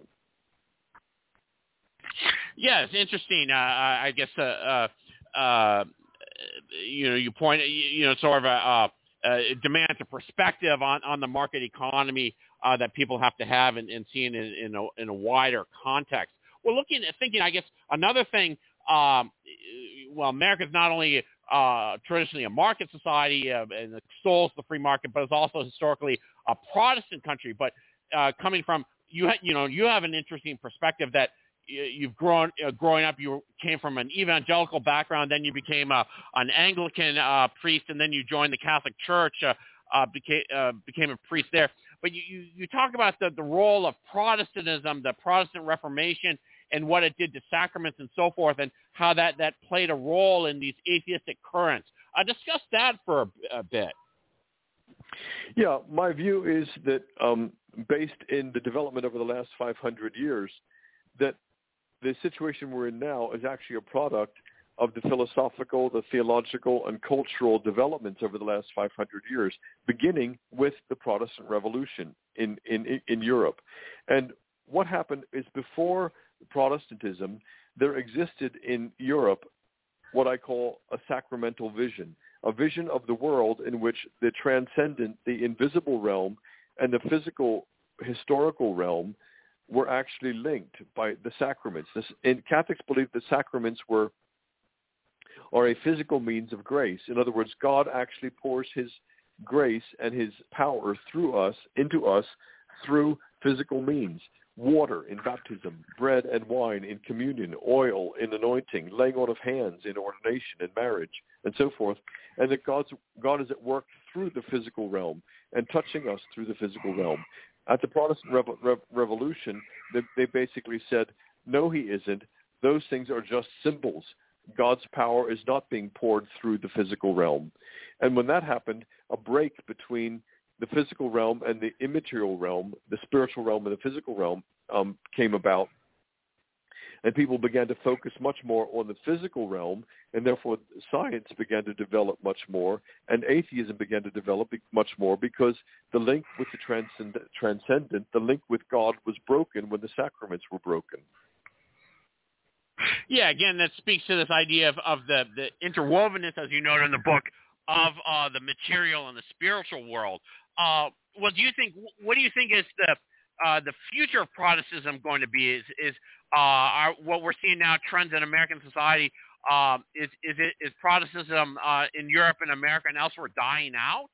Yeah, it's interesting. Uh, I guess uh, uh, uh, you know, you point, you know, sort of a, uh, uh, demands a perspective on, on the market economy uh, that people have to have and, and seeing in, in, a, in a wider context. Well, looking at thinking, I guess another thing. Um, well, America's not only uh, traditionally a market society uh, and extols the free market, but it's also historically a Protestant country. But uh, coming from you, ha- you know, you have an interesting perspective that you've grown uh, growing up. You came from an evangelical background, then you became a, an Anglican uh, priest, and then you joined the Catholic Church, uh, uh, became uh, became a priest there. But you, you, you talk about the, the role of Protestantism, the Protestant Reformation, and what it did to sacraments and so forth, and how that, that played a role in these atheistic currents. Uh, discuss that for a, a bit. Yeah, my view is that um, based in the development over the last five hundred years, that the situation we're in now is actually a product of the philosophical, the theological, and cultural developments over the last five hundred years, beginning with the Protestant Revolution in, in, in Europe. And what happened is before Protestantism, there existed in Europe what I call a sacramental vision, a vision of the world in which the transcendent, the invisible realm, and the physical, historical realm were actually linked by the sacraments. This, and Catholics believe the sacraments were are a physical means of grace. In other words, God actually pours his grace and his power through us, into us, through physical means. Water in baptism, bread and wine in communion, oil in anointing, laying on of hands in ordination and marriage, and so forth. And that God's, God is at work through the physical realm and touching us through the physical realm. At the Protestant Revo- Rev- Revolution, they, they basically said, no, he isn't. Those things are just symbols. God's power is not being poured through the physical realm. And when that happened, a break between the physical realm and the immaterial realm, the spiritual realm and the physical realm, um, came about. And people began to focus much more on the physical realm, and therefore science began to develop much more, and atheism began to develop much more because the link with the transcend- transcendent, the link with God was broken when the sacraments were broken. Yeah, again, that speaks to this idea of, of the, the interwovenness, as you note in the book, of uh, the material and the spiritual world. Uh, well, do you think? What do you think is the uh, the future of Protestantism going to be? Is is uh, our, what we're seeing now trends in American society? Uh, is is it is Protestantism uh, in Europe and America and elsewhere dying out?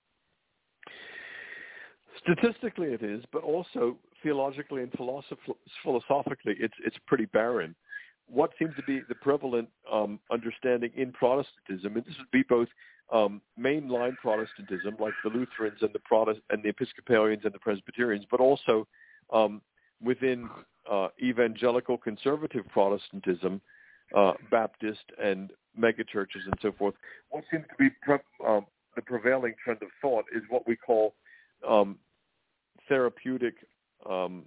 Statistically, it is, but also theologically and philosoph- philosophically, it's it's pretty barren. What seems to be the prevalent um, understanding in Protestantism, and this would be both um, mainline Protestantism, like the Lutherans and the Protest and the Episcopalians and the Presbyterians, but also um, within uh, evangelical conservative Protestantism, uh, Baptist and megachurches and so forth. What seems to be pre- um, the prevailing trend of thought is what we call um, therapeutic um,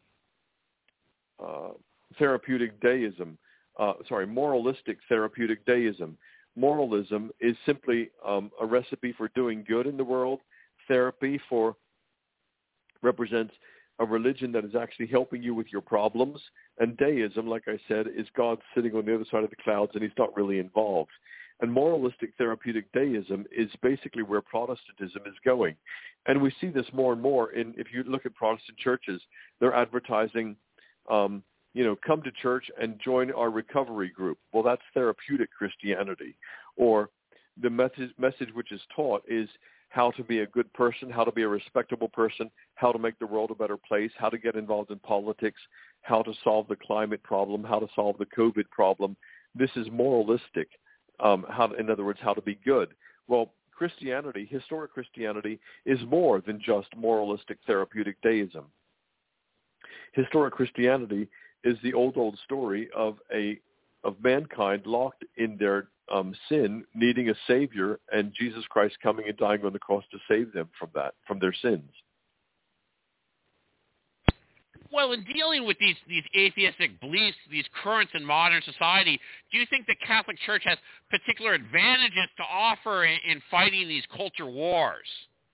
uh, therapeutic deism. Uh, sorry, moralistic therapeutic deism. Moralism is simply um, a recipe for doing good in the world. Therapy for represents a religion that is actually helping you with your problems. And deism, like I said, is God sitting on the other side of the clouds and he's not really involved. And moralistic therapeutic deism is basically where Protestantism is going. And we see this more and more in, if you look at Protestant churches, they're advertising, um, you know, come to church and join our recovery group. Well, that's therapeutic Christianity. Or the message, message which is taught is how to be a good person, how to be a respectable person, how to make the world a better place, how to get involved in politics, how to solve the climate problem, how to solve the COVID problem. This is moralistic. Um, how to, in other words, how to be good. Well, Christianity, historic Christianity, is more than just moralistic therapeutic deism. Historic Christianity is the old, old story of a of mankind locked in their um, sin, needing a Savior, and Jesus Christ coming and dying on the cross to save them from that, from their sins. Well, in dealing with these, these atheistic beliefs, these currents in modern society, do you think the Catholic Church has particular advantages to offer in, in fighting these culture wars?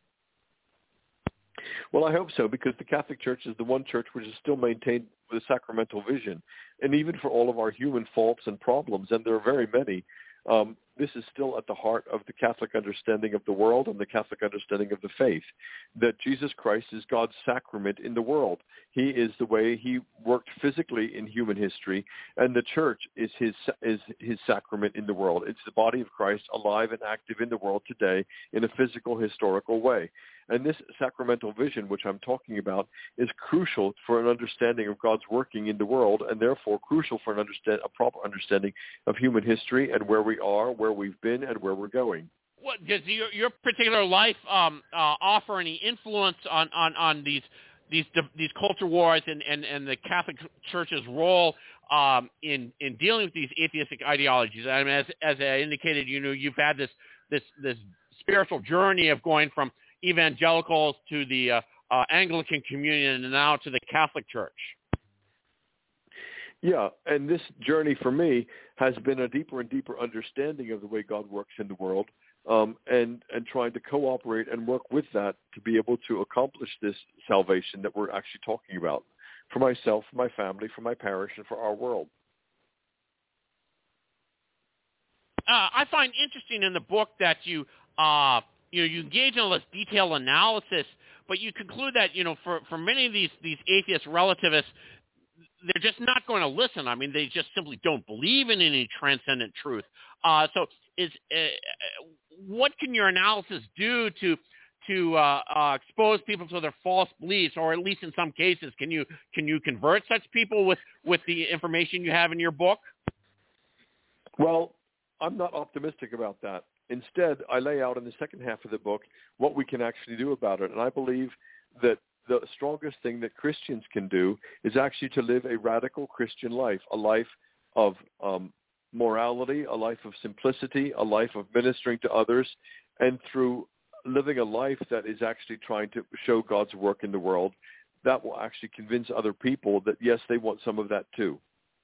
Well, I hope so, because the Catholic Church is the one church which has still maintained the sacramental vision. And even for all of our human faults and problems, and there are very many, um, this is still at the heart of the Catholic understanding of the world and the Catholic understanding of the faith, that Jesus Christ is God's sacrament in the world. He is the way he worked physically in human history, and the church is his is his sacrament in the world. It's the body of Christ alive and active in the world today in a physical, historical way. And this sacramental vision, which I'm talking about, is crucial for an understanding of God's working in the world, and therefore crucial for an understand, a proper understanding of human history and where we are, where we've been, and where we're going. What, does your, your particular life um, uh, offer any influence on, on, on these these these culture wars and, and, and the Catholic Church's role um, in in dealing with these atheistic ideologies? I mean, as as I indicated, you know, you've had this this this spiritual journey of going from evangelicals to the uh, uh, Anglican Communion and now to the Catholic Church. Yeah, and this journey for me has been a deeper and deeper understanding of the way God works in the world, um, and, and trying to cooperate and work with that to be able to accomplish this salvation that we're actually talking about for myself, for my family, for my parish, and for our world. Uh, I find interesting in the book that you uh, you know, you engage in all this detailed analysis, but you conclude that, you know, for, for many of these, these atheist relativists, they're just not going to listen. I mean, they just simply don't believe in any transcendent truth. Uh, so is uh, what can your analysis do to to uh, uh, expose people to their false beliefs, or at least in some cases, can you can you convert such people with, with the information you have in your book? Well, I'm not optimistic about that. Instead, I lay out in the second half of the book what we can actually do about it. And I believe that the strongest thing that Christians can do is actually to live a radical Christian life, a life of um, morality, a life of simplicity, a life of ministering to others, and through living a life that is actually trying to show God's work in the world, that will actually convince other people that, yes, they want some of that too.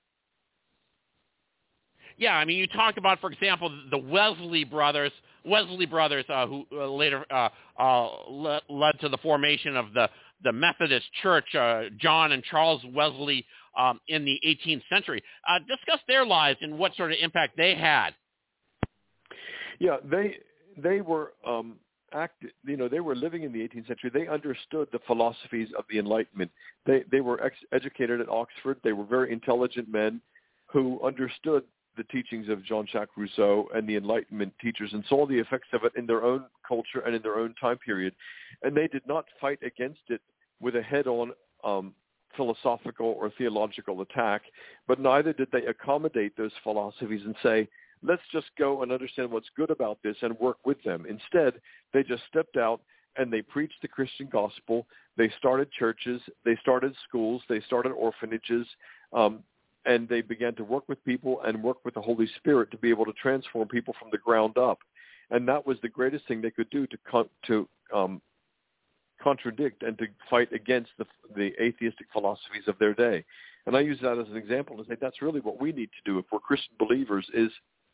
Yeah, I mean, you talked about, for example, the Wesley brothers, Wesley brothers, uh, who uh, later uh, uh, le- led to the formation of the, the Methodist Church, uh, John and Charles Wesley, um, in the eighteenth century. Uh, discuss their lives and what sort of impact they had. Yeah, they they were um, act, you know, they were living in the eighteenth century. They understood the philosophies of the Enlightenment. They they were ex- educated at Oxford. They were very intelligent men who understood the teachings of Jean-Jacques Rousseau and the Enlightenment teachers, and saw the effects of it in their own culture and in their own time period. And they did not fight against it with a head-on um, philosophical or theological attack, but neither did they accommodate those philosophies and say, let's just go and understand what's good about this and work with them. Instead, they just stepped out and they preached the Christian gospel. They started churches. They started schools. They started orphanages. Um, and they began to work with people and work with the Holy Spirit to be able to transform people from the ground up. And that was the greatest thing they could do to con- to um, contradict and to fight against the, the atheistic philosophies of their day. And I use that as an example to say that's really what we need to do if we're Christian believers, is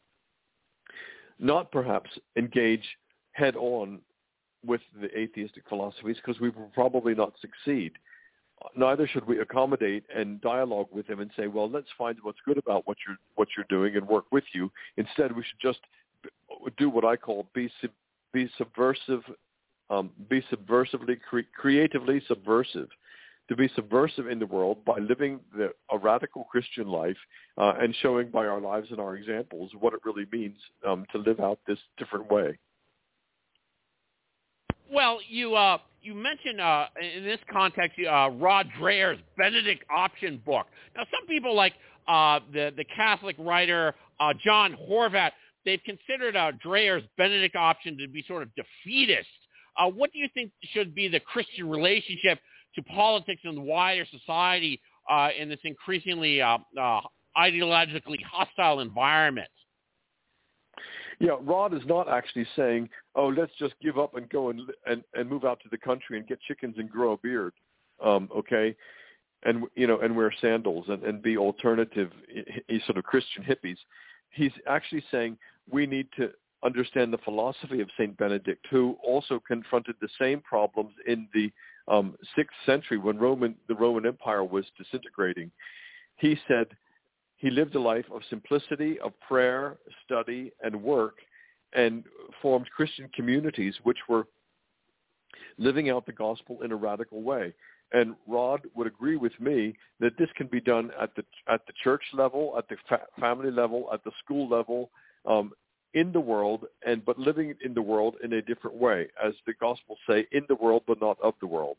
not perhaps engage head on with the atheistic philosophies, because we will probably not succeed. Neither should we accommodate and dialogue with them and say, well, let's find what's good about what you're what you're doing and work with you. Instead, we should just do what I call be be subversive, um, be subversively cre- creatively subversive. To be subversive in the world by living the, a radical Christian life uh, and showing by our lives and our examples what it really means um, to live out this different way. Well, you uh, you mentioned uh, in this context uh, Rod Dreher's Benedict Option book. Now, some people like uh, the the Catholic writer uh, John Horvat, they've considered uh, Dreher's Benedict Option to be sort of defeatist. Uh, what do you think should be the Christian relationship to politics and wider society uh, in this increasingly uh, uh, ideologically hostile environment? Yeah, Rod is not actually saying, oh, let's just give up and go and and, and move out to the country and get chickens and grow a beard, um, okay, and you know and wear sandals and, and be alternative sort of Christian hippies. He's actually saying we need to understand the philosophy of Saint Benedict, who also confronted the same problems in the um, sixth century when Roman the Roman Empire was disintegrating. He said he lived a life of simplicity, of prayer, study, and work, and formed Christian communities which were living out the gospel in a radical way. And Rod would agree with me that this can be done at the at the church level, at the fa- family level, at the school level, um, in the world, and but living in the world in a different way, as the Gospels say, in the world but not of the world.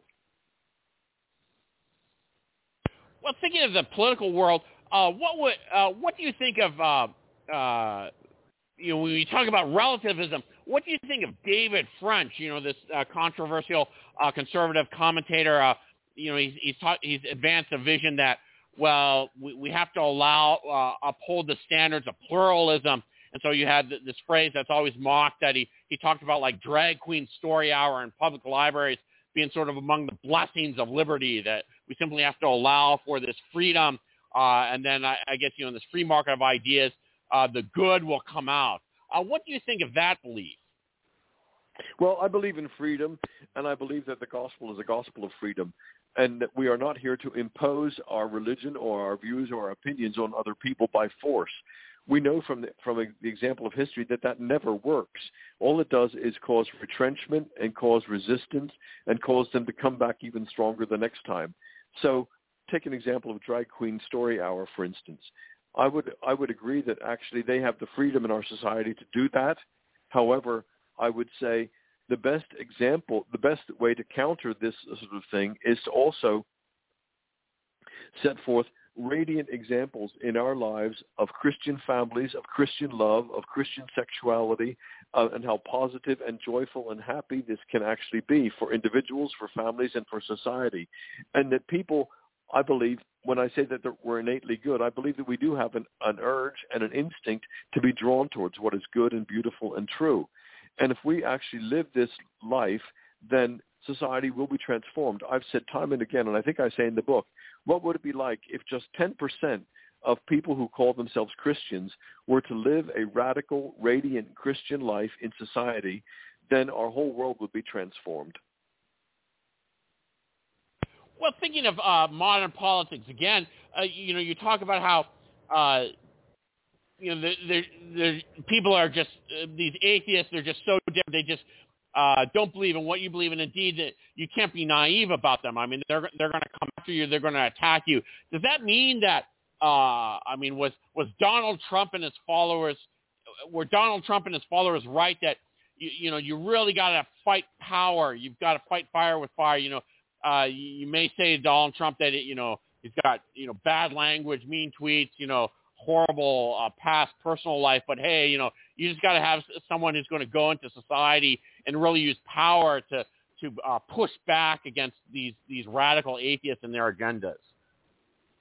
Well, thinking of the political world, uh, what would uh, what do you think of uh, uh, you know when you talk about relativism? What do you think of David French? You know, this uh, controversial uh, conservative commentator. Uh, you know, he's he's, taught, he's advanced a vision that well, we, we have to allow uh, uphold the standards of pluralism. And so you had this phrase that's always mocked that he, he talked about like drag queen story hour in public libraries being sort of among the blessings of liberty, that we simply have to allow for this freedom. Uh, and then I, I guess, you know, in this free market of ideas, uh, the good will come out. Uh, what do you think of that belief? Well, I believe in freedom, and I believe that the gospel is a gospel of freedom, and that we are not here to impose our religion or our views or our opinions on other people by force. We know from the, from a, the example of history that that never works. All it does is cause retrenchment and cause resistance and cause them to come back even stronger the next time. So take an example of Drag Queen Story Hour, for instance. I would I would agree that actually they have the freedom in our society to do that. However, I would say the best example, the best way to counter this sort of thing is to also set forth radiant examples in our lives of Christian families, of Christian love, of Christian sexuality, uh, and how positive and joyful and happy this can actually be for individuals, for families, and for society. And that people, I believe, when I say that we're innately good, I believe that we do have an, an urge and an instinct to be drawn towards what is good and beautiful and true. And if we actually live this life, then society will be transformed. I've said time and again, and I think I say in the book, what would it be like if just ten percent of people who call themselves Christians were to live a radical, radiant Christian life in society? Then our whole world would be transformed. Well, thinking of uh, modern politics again, uh, you know, you talk about how uh, you know the, the, the people are just uh, these atheists. They're just so different. They just uh, don't believe in what you believe in. Indeed, that you can't be naive about them. I mean, they're they're going to come after you. They're going to attack you. Does that mean that? Uh, I mean, was was Donald Trump and his followers? Were Donald Trump and his followers right that you, you know you really got to fight power? You've got to fight fire with fire. You know. Uh, you, you may say to Donald Trump that, it, you know, he's got, you know, bad language, mean tweets, you know, horrible uh, past personal life. But, hey, you know, you just got to have someone who's going to go into society and really use power to to uh, push back against these, these radical atheists and their agendas.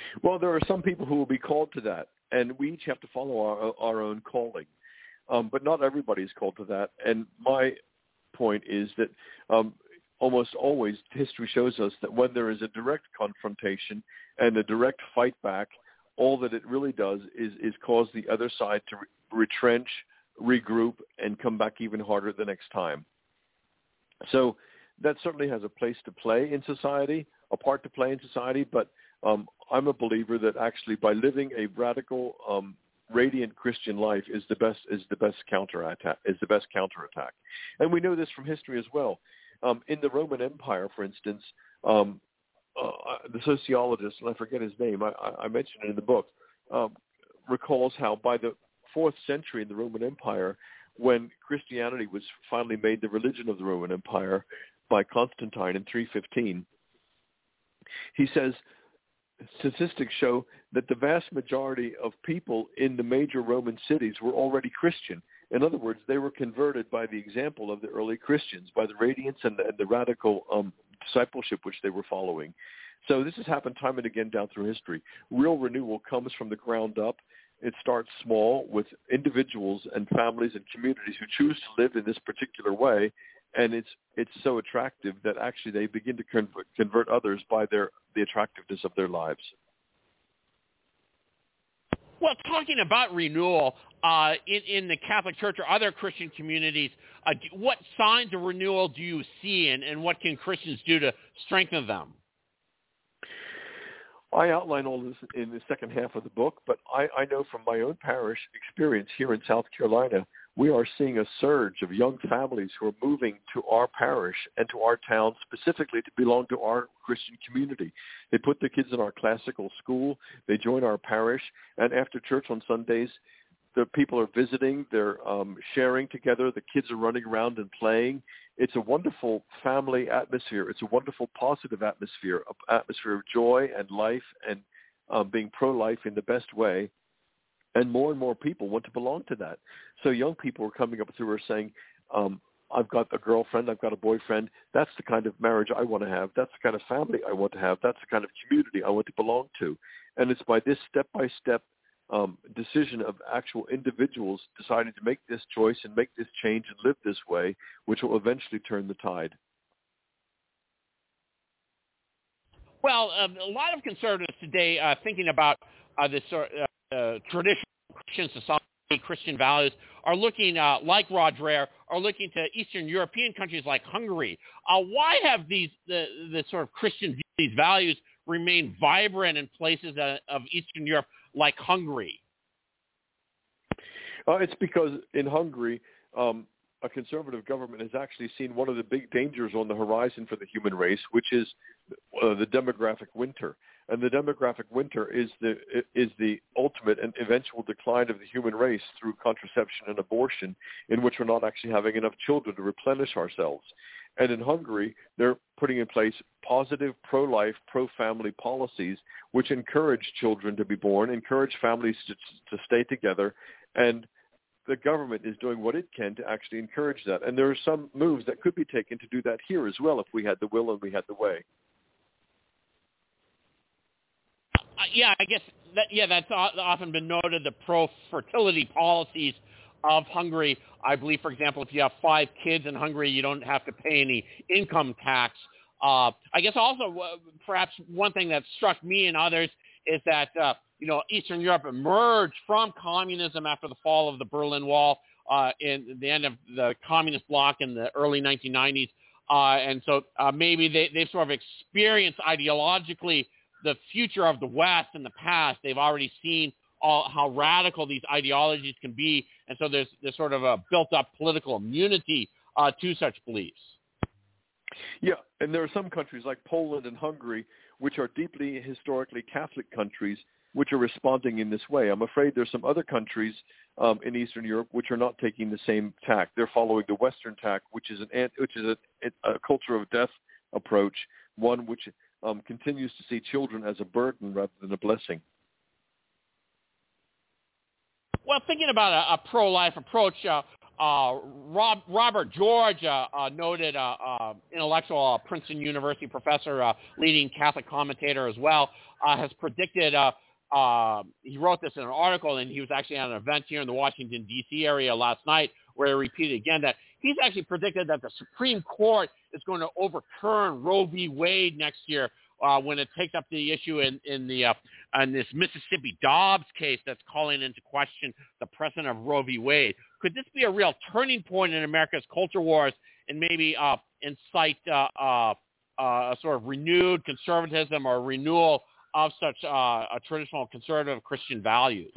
Well, there are some people who will be called to that, and we each have to follow our, our own calling. Um, but not everybody is called to that. And my point is that um, almost always history shows us that when there is a direct confrontation and a direct fight back, all that it really does is, is cause the other side to re- retrench, regroup, and come back even harder the next time. So that certainly has a place to play in society, a part to play in society, but um, I'm a believer that actually by living a radical, um, radiant Christian life is the best is the best counterattack is the best counterattack, and we know this from history as well. Um, in the Roman Empire, for instance, um, uh, the sociologist, and I forget his name, I, I mentioned it in the book, um, recalls how by the fourth century in the Roman Empire, when Christianity was finally made the religion of the Roman Empire by Constantine in three fifteen, he says statistics show that the vast majority of people in the major Roman cities were already Christian. In other words, they were converted by the example of the early Christians, by the radiance and the, and the radical um, discipleship which they were following. So this has happened time and again down through history. Real renewal comes from the ground up. It starts small with individuals and families and communities who choose to live in this particular way, and it's it's so attractive that actually they begin to convert, convert others by their the attractiveness of their lives. Well, talking about renewal uh, in, in the Catholic Church or other Christian communities, uh, what signs of renewal do you see, and, and what can Christians do to strengthen them? I outline all this in the second half of the book, but I, I know from my own parish experience here in South Carolina, we are seeing a surge of young families who are moving to our parish and to our town specifically to belong to our Christian community. They put their kids in our classical school, they join our parish, and after church on Sundays, the people are visiting, they're um, sharing together, the kids are running around and playing. It's a wonderful family atmosphere. It's a wonderful positive atmosphere, an atmosphere of joy and life and um, being pro-life in the best way. And more and more people want to belong to that. So young people are coming up through us saying, um, I've got a girlfriend, I've got a boyfriend. That's the kind of marriage I want to have. That's the kind of family I want to have. That's the kind of community I want to belong to. And it's by this step-by-step um, decision of actual individuals deciding to make this choice and make this change and live this way, which will eventually turn the tide. Well, um, a lot of conservatives today uh, thinking about uh, this sort uh, uh, traditional Christian society, Christian values, are looking, uh, like Rod Dreher, are looking to Eastern European countries like Hungary. Uh, why have these the, the sort of Christian these values remain vibrant in places uh, of Eastern Europe like Hungary? Uh, it's because in Hungary, um, a conservative government has actually seen one of the big dangers on the horizon for the human race, which is uh, the demographic winter. And the demographic winter is the is the ultimate and eventual decline of the human race through contraception and abortion, in which we're not actually having enough children to replenish ourselves. And in Hungary, they're putting in place positive pro-life, pro-family policies, which encourage children to be born, encourage families to, to stay together, and the government is doing what it can to actually encourage that. And there are some moves that could be taken to do that here as well if we had the will and we had the way. Uh, yeah, I guess that yeah, that's often been noted. The pro-fertility policies of Hungary, I believe, for example, if you have five kids in Hungary, you don't have to pay any income tax. Uh, I guess also uh, perhaps one thing that struck me and others is that uh, you know Eastern Europe emerged from communism after the fall of the Berlin Wall uh, in the end of the communist bloc in the early nineteen nineties, uh, and so uh, maybe they, they've sort of experienced ideologically the future of the West in the past. They've already seen all, how radical these ideologies can be, and so there's there's sort of a built-up political immunity uh, to such beliefs. Yeah, and there are some countries like Poland and Hungary, which are deeply historically Catholic countries, which are responding in this way. I'm afraid there's some other countries um, in Eastern Europe which are not taking the same tack. They're following the Western tack, which is an which is a, a culture of death approach, one which um, continues to see children as a burden rather than a blessing. Well, thinking about a, a pro-life approach, uh, uh, Rob, Robert George, uh, uh, noted uh, uh, intellectual, uh, Princeton University professor, uh, leading Catholic commentator as well, uh, has predicted, uh, uh, he wrote this in an article, and he was actually at an event here in the Washington, D C area last night, where he repeated again that he's actually predicted that the Supreme Court is going to overturn Roe v. Wade next year, Uh, when it takes up the issue in, in the uh, in this Mississippi Dobbs case that's calling into question the precedent of Roe v. Wade. Could this be a real turning point in America's culture wars and maybe uh, incite uh, uh, uh, a sort of renewed conservatism or renewal of such uh, a traditional conservative Christian values?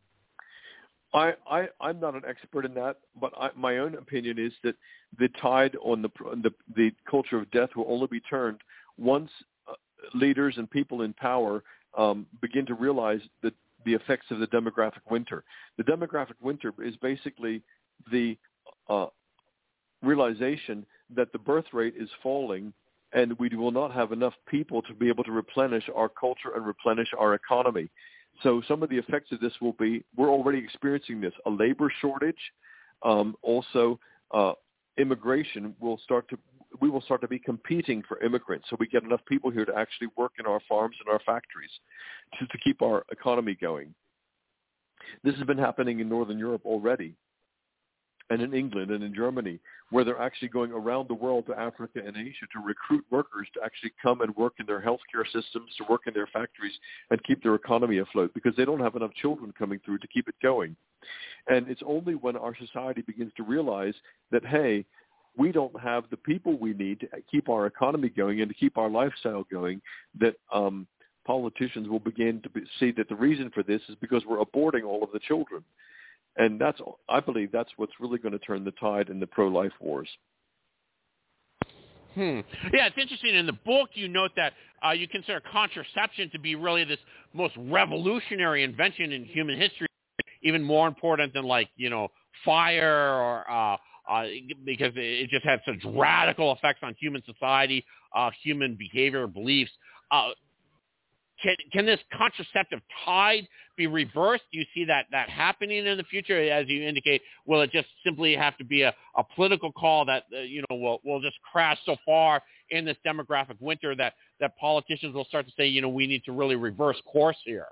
I, I, I'm not an expert in that, but I, my own opinion is that the tide on the, the, the culture of death will only be turned once leaders and people in power um, begin to realize that the effects of the demographic winter. The demographic winter is basically the uh, realization that the birth rate is falling and we will not have enough people to be able to replenish our culture and replenish our economy. So some of the effects of this will be, we're already experiencing this, a labor shortage, um, also uh, immigration will start to we will start to be competing for immigrants. So we get enough people here to actually work in our farms and our factories to, to keep our economy going. This has been happening in Northern Europe already, and in England and in Germany, where they're actually going around the world to Africa and Asia to recruit workers to actually come and work in their healthcare systems, to work in their factories and keep their economy afloat because they don't have enough children coming through to keep it going. And it's only when our society begins to realize that, hey, we don't have the people we need to keep our economy going and to keep our lifestyle going, that um, politicians will begin to be, see that the reason for this is because we're aborting all of the children. And that's, I believe that's what's really going to turn the tide in the pro-life wars. Hmm. Yeah, it's interesting. In the book, you note that uh, you consider contraception to be really this most revolutionary invention in human history, even more important than, like, you know, fire or uh, uh, because it just had such radical effects on human society, uh, human behavior, beliefs. Uh, can, can this contraceptive tide be reversed? Do you see that, that happening in the future? As you indicate, will it just simply have to be a, a political call that, uh, you know, will will just crash so far in this demographic winter that, that politicians will start to say, you know, we need to really reverse course here?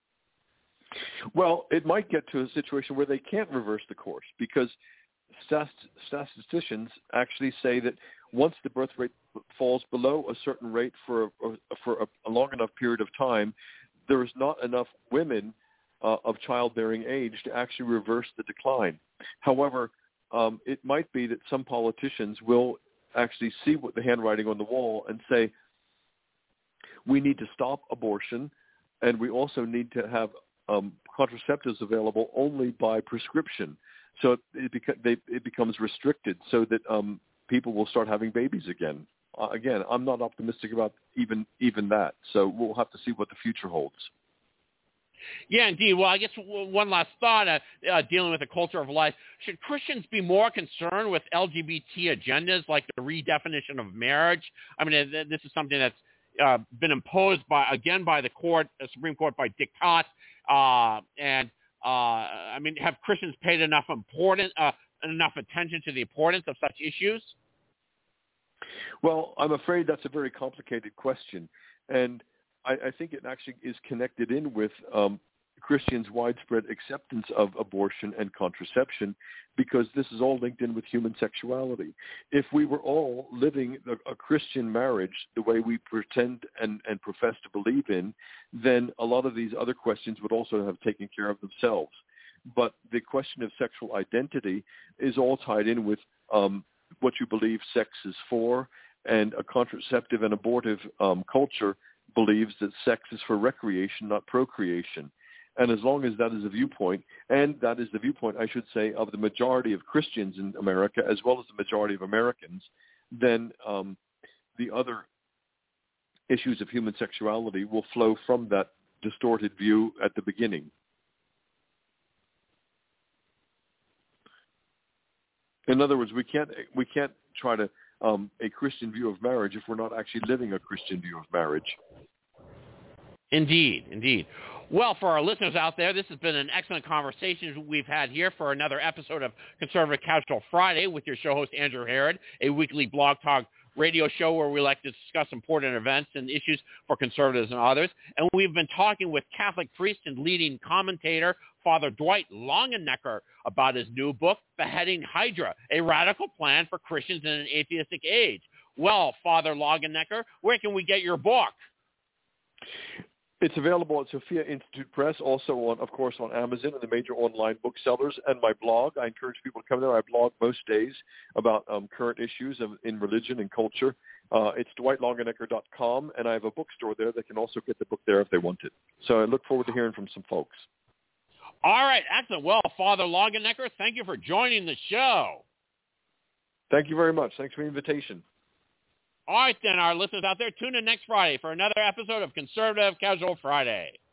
Well, it might get to a situation where they can't reverse the course because statisticians actually say that once the birth rate falls below a certain rate for a, for a, a long enough period of time, there is not enough women uh, of childbearing age to actually reverse the decline. However, um, it might be that some politicians will actually see what the handwriting on the wall and say, we need to stop abortion, and we also need to have um, contraceptives available only by prescription. So it, beca- they, it becomes restricted so that um, people will start having babies again. Uh, again, I'm not optimistic about even even that. So we'll have to see what the future holds. Yeah, indeed. Well, I guess one last thought, uh, uh, dealing with the culture of life. Should Christians be more concerned with L G B T agendas like the redefinition of marriage? I mean, this is something that's uh, been imposed, by again, by the court, the Supreme Court, by diktat. Uh, and, uh, I mean, have Christians paid enough important, uh, enough attention to the importance of such issues? Well, I'm afraid that's a very complicated question. And I, I think it actually is connected in with um, Christians' widespread acceptance of abortion and contraception, because this is all linked in with human sexuality. If we were all living a, a Christian marriage the way we pretend and, and profess to believe in, then a lot of these other questions would also have taken care of themselves. But the question of sexual identity is all tied in with um, what you believe sex is for, and a contraceptive and abortive um, culture believes that sex is for recreation, not procreation. And as long as that is a viewpoint, and that is the viewpoint, I should say, of the majority of Christians in America, as well as the majority of Americans, then um, the other issues of human sexuality will flow from that distorted view at the beginning. In other words, we can't we can't try to um, a Christian view of marriage if we're not actually living a Christian view of marriage. Indeed, indeed. Well, for our listeners out there, this has been an excellent conversation we've had here for another episode of Conservative Casual Friday with your show host, Andrew Herod, a weekly blog talk radio show where we like to discuss important events and issues for conservatives and others. And we've been talking with Catholic priest and leading commentator, Father Dwight Longenecker, about his new book, Beheading Hydra, a radical plan for Christians in an atheistic age. Well, Father Longenecker, where can we get your book? It's available at Sophia Institute Press, also, on, of course, on Amazon and the major online booksellers, and my blog. I encourage people to come there. I blog most days about um, current issues of, in religion and culture. Uh, it's dwight longenecker dot com, and I have a bookstore there that can also get the book there if they want it. So I look forward to hearing from some folks. All right, excellent. Well, Father Longenecker, thank you for joining the show. Thank you very much. Thanks for the invitation. All right, then, our listeners out there, tune in next Friday for another episode of Conservative Casual Friday.